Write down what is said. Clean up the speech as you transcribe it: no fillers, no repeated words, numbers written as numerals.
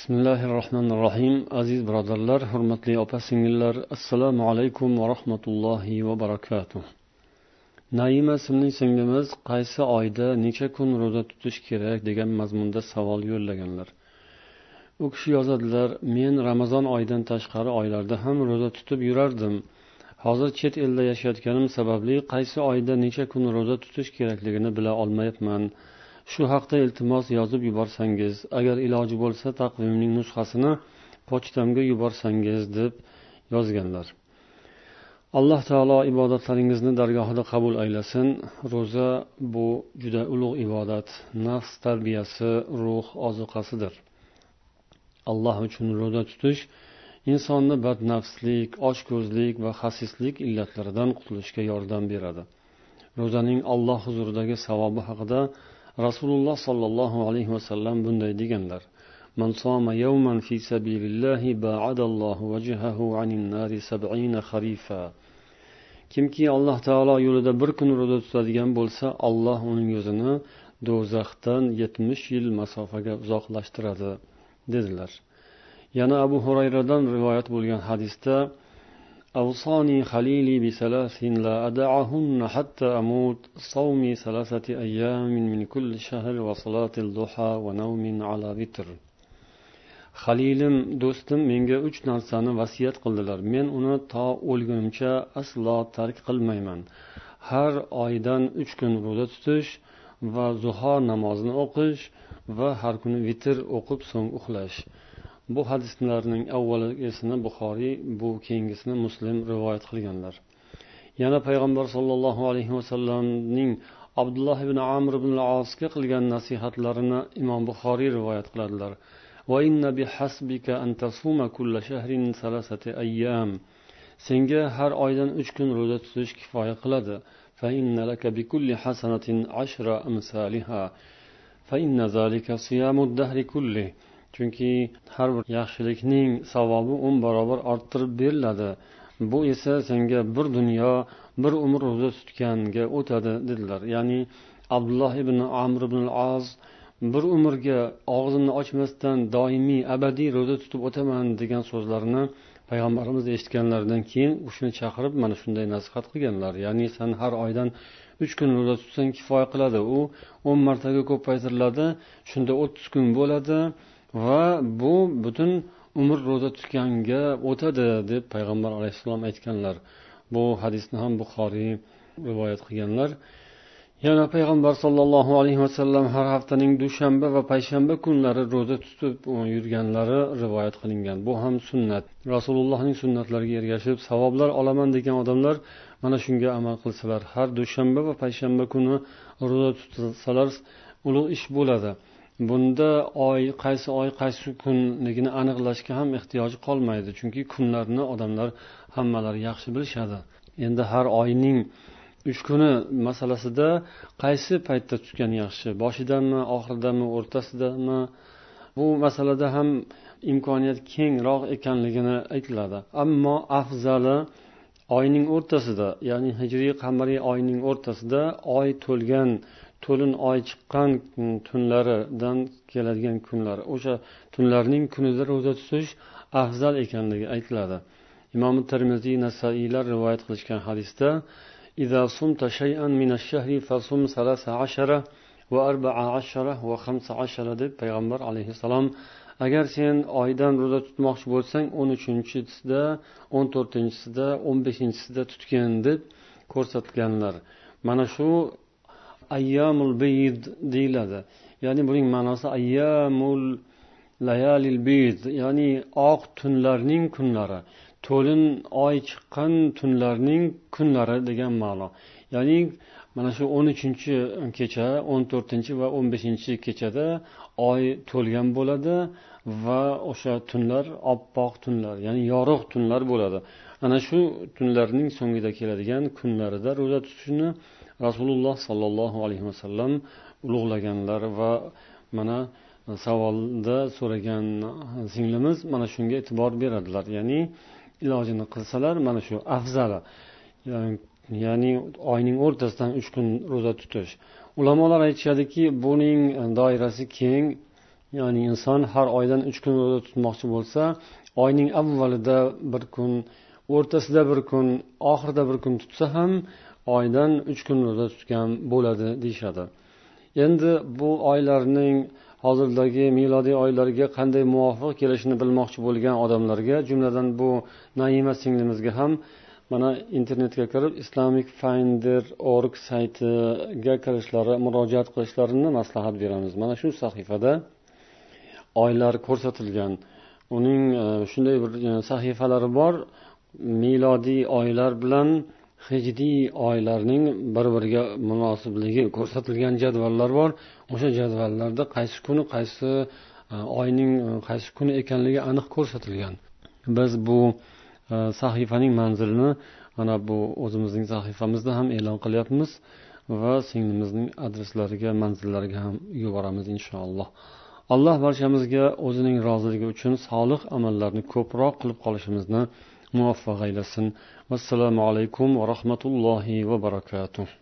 Bismillahirrohmanirrohim. Aziz birodarlar, hurmatli opa-singillar, assalomu alaykum va rahmatullohi va barakatuh. Naima ismli singlimiz qaysi oyda necha kun ro'za tutish kerak degan mazmunda savol yo'llaganlar. U kishi yozadilar: men Ramazon oyidan tashqari oylarda ham ro'za tutib yurardim. Hozir chet elda yashayotganim sababli qaysi oyda necha kun ro'za tutish kerakligini bila olmayapman. Shu haqda iltimos yozib yuborsangiz, agar iloji bo'lsa taqvimning nusxasini pochtamga yuborsangiz deb yozganlar. Alloh taolo ibodatlaringizni dargohida qabul aylasin. Ro'za bu juda ulug' ibodat, nafs tarbiyasi, ruh ozuqasidir. Alloh uchun ro'za tutish insonni badnafslik, ochko'zlik va xasislik illatlaridan qutulishga yordam beradi. Ro'zaning Alloh huzuridagi savobi haqida Rasululloh sollallohu alayhi vasallam bunday deganlar: Man soma yawman fi sabilillahi ba'adallohu wajhahu anin nari 70 kharifa. Kimki Alloh taolo yo'lida bir kun ro'za tutadigan bo'lsa, Alloh uning yuzini do'zaxdan 70 yil masofaga uzoqlashtiradi dedilar. Yana Abu Hurayradan rivoyat bo'lgan hadisda: Awsani khalili bi salasin la ad'ahunna hatta amut, sawmi salasati ayyamin min kulli shahr wa salatil duha wa nawmin ala vitr. Khalilim, do'stim menga 3 narsani vasiyat qildilar. Men uni to o'lgunimcha aslo tark qilmayman. Har oydan 3 kun ro'za tutish va zuho namozini o'qish va har kuni vitr o'qib so'ng uxlash. Bu hadislarning avvaligisini Buxoriy, bu keyingisini Muslim rivoyat qilganlar. Yana payg'ambar sollallohu alayhi vasallamning Abdulloh ibn Amr ibn al-Asga qilgan nasihatlarini Imom Buxoriy rivoyat qiladilar. Va inna bihasbika an tasuma kulla shahrin salasati ayyam. Senga har oydan 3 kun ro'za tutish kifoya qiladi. Fa inna laka bi kulli hasanatin 10 amsalha. Fa inna zalika siyamud dahri kulli. Chunki har bir yaxshilikning savobi 10 barobar orttirib beriladi. Bu esa senga bir dunyo, bir umr ro'za tutganga o'tadi dedilar. Ya'ni Abdulloh ibn Amr ibn al-Az bir umrga og'zini ochmasdan doimiy abadiy ro'za tutib o'taman degan so'zlarini payg'ambarimiz eshitganlaridan keyin o'shini chaqirib mana shunday nasihat qilganlar. Ya'ni sen har oydan 3 kun ro'za tutsang kifoya qiladi. U 10 martaga ko'paytiriladi. Shunda 30 kun bo'ladi va bu butun umr ro'za tutganga o'tadi deb payg'ambar alayhissalom aytganlar. Bu hadisni ham Buxoriy rivoyat qilganlar. Yana payg'ambar sollallohu alayhi vasallam har haftaning dushanba va payshanba kunlari ro'za tutib yurganlari rivoyat qilingan. Bu ham sunnat. Rasulullohning sunnatlariga ergashib savoblar olaman degan odamlar mana shunga amal qilsalar, har dushanba va payshanba kuni ro'za tutsalar ulug' ish bo'ladi. Bunda qaysi kunligini aniqlashga ham ehtiyoji qolmaydi. Chunki kunlarni odamlar hammalari yaxshi bilishadi. Endi har oyning 3 kuni masalasida qaysi paytda tutgan yaxshi? Boshidami, oxiridami, o'rtasidami? Bu masalada ham imkoniyat kengroq ekanligini aytiladi. Ammo afzali oyning o'rtasida, ya'ni hijriy qamariy oyning o'rtasida oy to'lgan, to'lin oy chiqqan tunlaridan keladigan kunlar, o'sha tunlarning kunida ro'za tutish afzal ekanligi aytiladi. Imom Tirmiziy, Nasaiylar rivoyat qilishgan hadisda: "Idza sumta shay'an min ash-shahri fasum 13 va 14 va 15" deb payg'ambar alayhisalom: agar sen oydan ro'za tutmoqchi bo'lsang 13-sida, 14-sida, 15-sida tutgin deb ko'rsatganlar. Mana shu ayyamul bayd deyiladi. Ya'ni buning ma'nosi ayyamul layalil bayd, ya'ni oq tunlarning kunlari, to'lin oy chiqqan tunlarning kunlari degan ma'no. Ya'ni mana shu 13-kecha, 14 va 15-kechada oy to'lgan bo'ladi va o'sha tunlar oppoq tunlar, ya'ni yorug' tunlar bo'ladi. Ana shu tunlarning so'ngida keladigan kunlarida ro'za tutishni Rasululloh sollallohu alayhi vasallam ulug'laganlar va mana savolda so'ragan singlimiz mana shunga e'tibor beradilar. Ya'ni ilojini qilsalar mana shu afzali. Ya'ni oyning o'rtasidan 3 kun ro'za tutish. Ulamolar aytishadiki, buning doirasi keng. ya'ni inson har oydan 3 kun ro'za tutmoqchi bo'lsa, oyning avvalida bir kun, o'rtasida bir kun, oxirida bir kun tutsa ham oydan 3 kun ro'za tutgan bo'ladi deyishadi. Endi bu oylarning hozirdagi milodiy oylarga qanday muvofiq kelishini bilmoqchi bo'lgan odamlarga, jumladan bu Naima singlimizga ham mana internetga kirib islamicfinder.org saytiga kirishlari, murojaat qilishlarini maslahat beramiz. Mana shu sahifada oylar ko'rsatilgan. Uning shunday bir sahifalari bor, milodiy oylar bilan hijriy oylarning bir-biriga munosibligi ko'rsatilgan jadvallar bor. O'sha jadvallarda qaysi kuni qaysi oyning qaysi kuni ekanligi aniq ko'rsatilgan. Biz bu sahifaning manzilini mana bu o'zimizning sahifamizda ham e'lon qilyapmiz va singlimizning adreslariga, manzillariga ham yuboramiz inshaalloh. Alloh barchamizga o'zining roziligi uchun solih amallarni ko'proq qilib qolishimizni muvaffaq aylasin. Assalomu alaykum va rahmatullohi va barakatuh.